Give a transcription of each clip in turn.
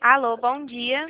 Alô, bom dia.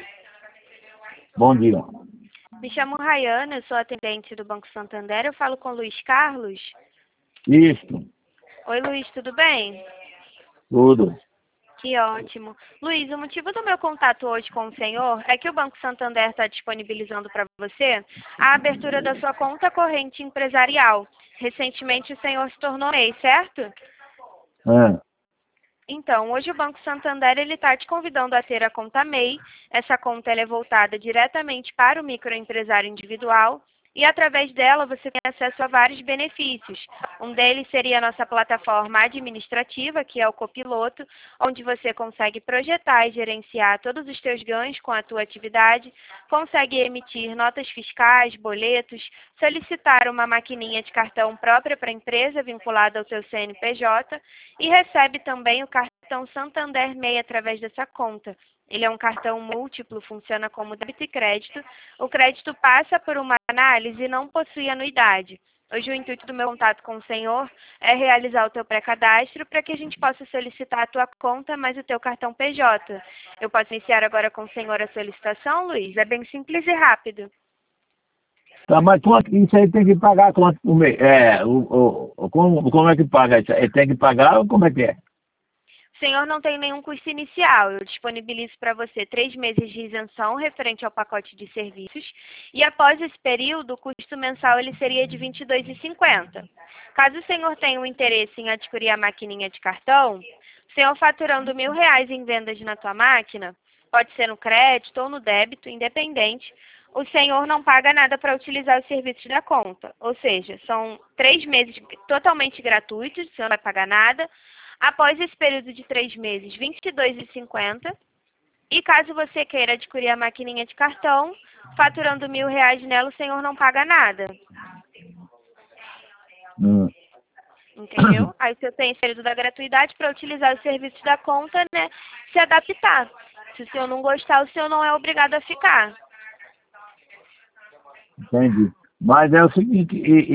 Bom dia. Me chamo Rayana, eu sou atendente do Banco Santander. Eu falo com o Luiz Carlos. Isso, Oi, Luiz, tudo bem? tudo. Que ótimo. Luiz, o motivo do meu contato hoje com o senhor é que o Banco Santander está disponibilizando para você a abertura da sua conta corrente empresarial. Recentemente o senhor se tornou MEI, certo? É. Então, hoje o Banco Santander ele está te convidando a ter a conta MEI. Essa conta ela é voltada diretamente para o microempresário individual e através dela você tem acesso a vários benefícios. Um deles seria a nossa plataforma administrativa, que é o Copiloto, onde você consegue projetar e gerenciar todos os seus ganhos com a tua atividade, consegue emitir notas fiscais, boletos, solicitar uma maquininha de cartão própria para a empresa vinculada ao teu CNPJ e recebe também o cartão Santander MEI através dessa conta. Ele é um cartão múltiplo, funciona como débito e crédito. O crédito passa por uma análise e não possui anuidade. Hoje o intuito do meu contato com o senhor é realizar o teu pré-cadastro para que a gente possa solicitar a tua conta mais o teu cartão PJ. Eu posso iniciar agora com o senhor a solicitação, Luiz? É bem simples e rápido. Tá, mas quanto, isso aí tem que pagar quanto por mês? Como é que paga isso? Ele tem que pagar ou como é que é? O senhor não tem nenhum custo inicial. Eu disponibilizo para você 3 meses de isenção referente ao pacote de serviços e após esse período, o custo mensal ele seria de R$ 22,50. Caso o senhor tenha um interesse em adquirir a maquininha de cartão, o senhor faturando R$ 1.000 em vendas na tua máquina, pode ser no crédito ou no débito, independente, o senhor não paga nada para utilizar os serviços da conta. Ou seja, são 3 meses totalmente gratuitos, o senhor não vai pagar nada. Após esse período de 3 meses, R$ 22,50. E caso você queira adquirir a maquininha de cartão, faturando R$ 1.000 nela, o senhor não paga nada. Hum. Entendeu? Aí o senhor tem esse período da gratuidade para utilizar os serviços da conta, né? Se adaptar. Se o senhor não gostar, o senhor não é obrigado a ficar. Entendi. Mas é o seguinte,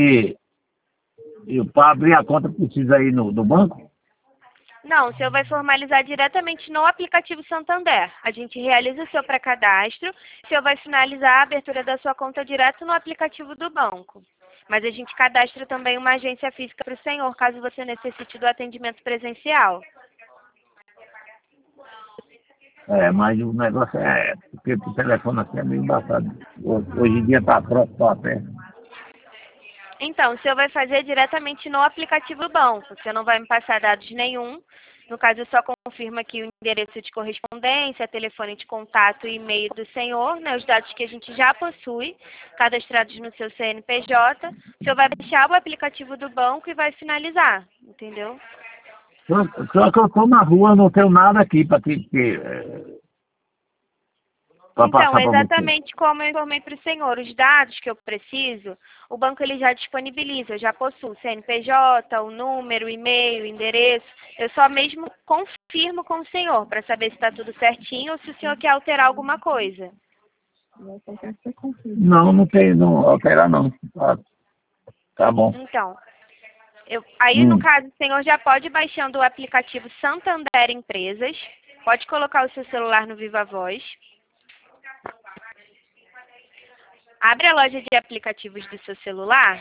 para abrir a conta precisa ir no banco? Não, o senhor vai formalizar diretamente no aplicativo Santander. A gente realiza o seu pré-cadastro, o senhor vai finalizar a abertura da sua conta direto no aplicativo do banco. Mas a gente cadastra também uma agência física para o senhor, caso você necessite do atendimento presencial. É, mas o negócio é, porque o telefone aqui é meio embaçado. Hoje em dia tá próximo, tá perto. Então, o senhor vai fazer diretamente no aplicativo do banco. O senhor não vai me passar dados nenhum. No caso, eu só confirmo aqui o endereço de correspondência, telefone de contato e e-mail do senhor, né, os dados que a gente já possui, cadastrados no seu CNPJ. O senhor vai baixar o aplicativo do banco e vai finalizar, entendeu? Só que eu tô na rua, não tenho nada aqui para Então, passar para você. exatamente como eu informei para o senhor, os dados que eu preciso, o banco ele já disponibiliza, eu já possuo o CNPJ, o número, o e-mail, o endereço. Eu só mesmo confirmo com o senhor para saber se está tudo certinho ou se o senhor quer alterar alguma coisa. Não, não tem, não alterar não. Tá bom. Então, aí no Hum. caso, o senhor já pode ir baixando o aplicativo Santander Empresas, pode colocar o seu celular no Viva Voz. Abre a loja de aplicativos do seu celular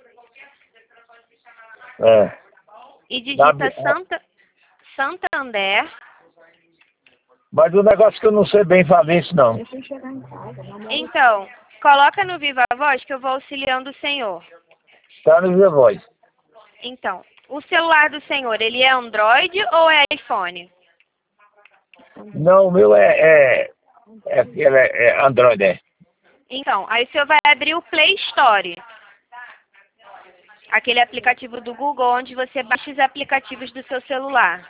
É. e digita Santander. Mas o negócio que eu não sei bem fazer isso não. Então, coloca no Viva Voz que eu vou auxiliando o senhor. Tá no minha voz. Então, o celular do senhor, ele é Android ou é iPhone? Não, o meu é Android, é. Então, aí o senhor vai abrir o Play Store. Aquele aplicativo do Google onde você baixa os aplicativos do seu celular.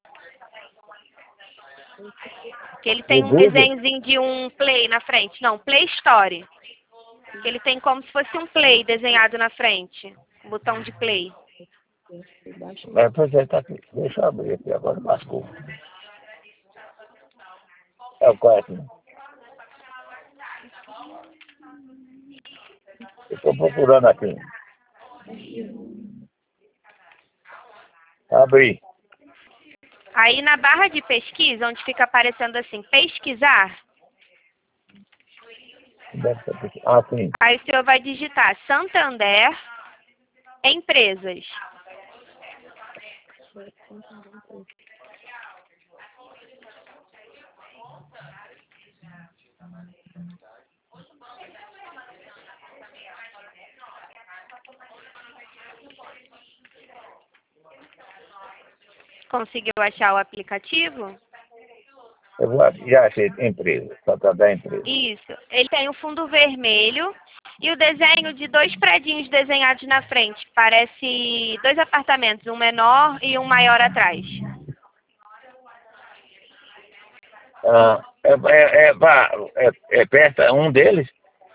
Que ele tem O um Google? desenhozinho de um Play na frente. Não, Play Store. Que ele tem como se fosse um Play desenhado na frente. Um botão de Play. É, pois é, tá aqui. Deixa eu abrir aqui agora, mascou. É o quarto. Né? Eu tô procurando aqui. Abri. Aí na barra de pesquisa, onde fica aparecendo assim, pesquisar, Ah, sim. Aí o senhor vai digitar Santander Empresas. Conseguiu achar o aplicativo? Já achei empresa, Santander Empresa. Isso. Ele tem o fundo vermelho e o desenho de dois predinhos desenhados na frente. Parece dois apartamentos, um menor e um maior atrás. Ah, é perto, é um deles?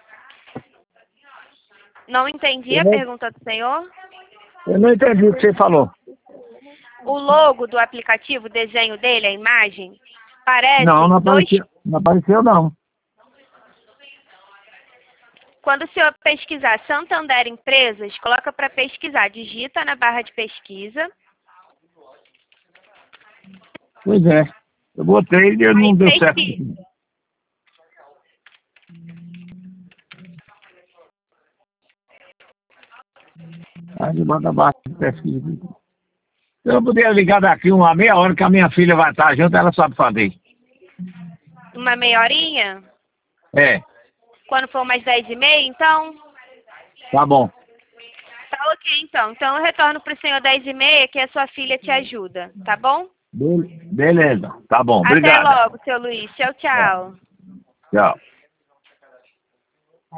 Não entendi a pergunta do senhor. Eu não entendi o que você falou. O logo do aplicativo, o desenho dele, a imagem, parece Não dois... apareceu, não apareceu não. Quando o senhor pesquisar Santander Empresas, coloca para pesquisar, digita na barra de pesquisa. Pois é. Eu botei e não deu certo. Aí manda abaixo de pesquisa. Eu poderia ligar daqui uma meia hora que a minha filha vai estar junto, ela sabe fazer. Uma meia horinha? É, Quando for umas 10h30, então? tá bom. Tá ok, então. Então eu retorno para o senhor 10h30 que a sua filha te ajuda, tá bom? Beleza, tá bom. Até Obrigado. logo, seu Luiz. Tchau, tchau. Tchau.